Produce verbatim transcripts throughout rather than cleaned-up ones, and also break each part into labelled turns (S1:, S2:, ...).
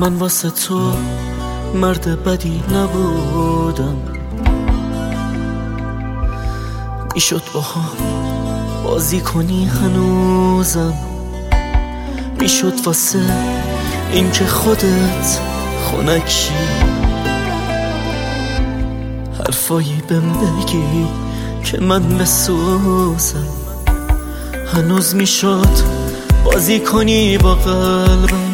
S1: من واسه تو مرد بدی نبودم، میشد با هم بازی کنی هنوزم، میشد واسه این که خودت خنکشی حرفایی بهم بگی که من بسوزم. هنوز میشد بازی کنی با قلبم،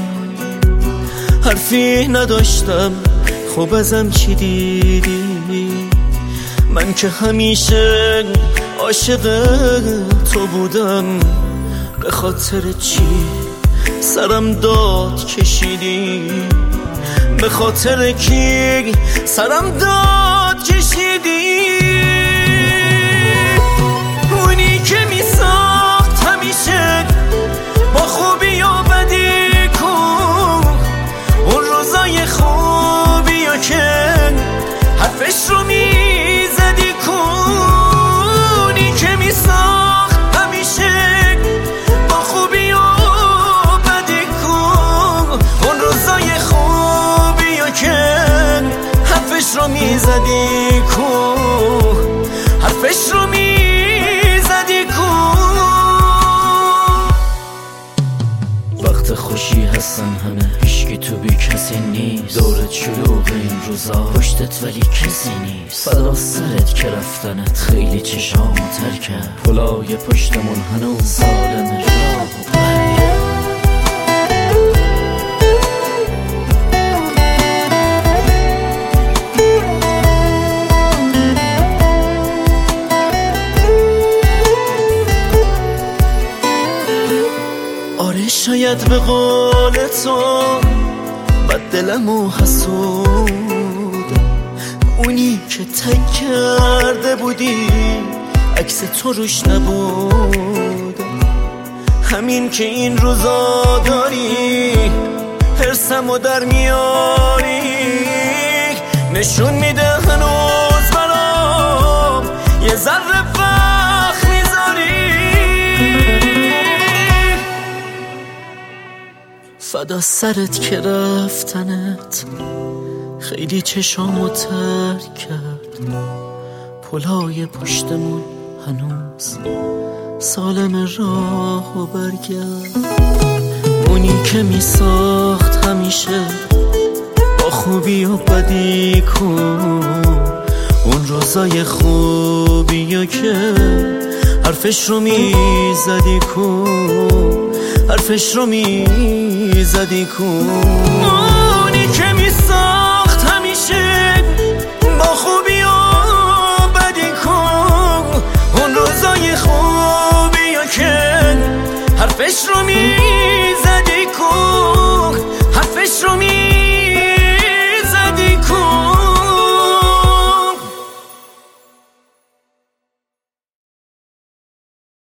S1: حرفی نداشتم خب ازم چی دیدی؟ من که همیشه عاشق تو بودم، به خاطر چی سرم داد کشیدی؟ به خاطر کی سرم داد کشیدی؟ اونی که می ساخت همیشه با خوبی و بدی کو، اون روزای خوبی و که حرفش رو می زدی کو، اونی که می ساخت همیشه با خوبی و بدی کو، اون روزای خوبی و که حرفش رو می زدی کو، حرفش رو می زدی کو. وقت خوشی هستن همه، هیچکی تو بی کسی نیست، دورت شلوغ این روزا پشتت ولی کسی نیست، فدا سرت که رفتنت خیلی چشامو تر کرد، پلای پشتمون هنوز سالم راه و برگرد. آره شاید به قول تو بد دلم و حسودم، اونی که تک کرده بودی عکس تو روش نبودم، همین که این روزا داری حرسمو در میاری، نشون میده هنوز برام یه ذره وقت میذاری. فدا سرت که رفتنت خیلی چشامو تر کرد، پلای پشتمون هنوز سالم راه و برگرد. اونی که می ساخت همیشه با خوبی و بدی کو، اون روزای خوبی که حرفش رو می زدی کو، حرفش رو می زدی کو، اونی که می ساخت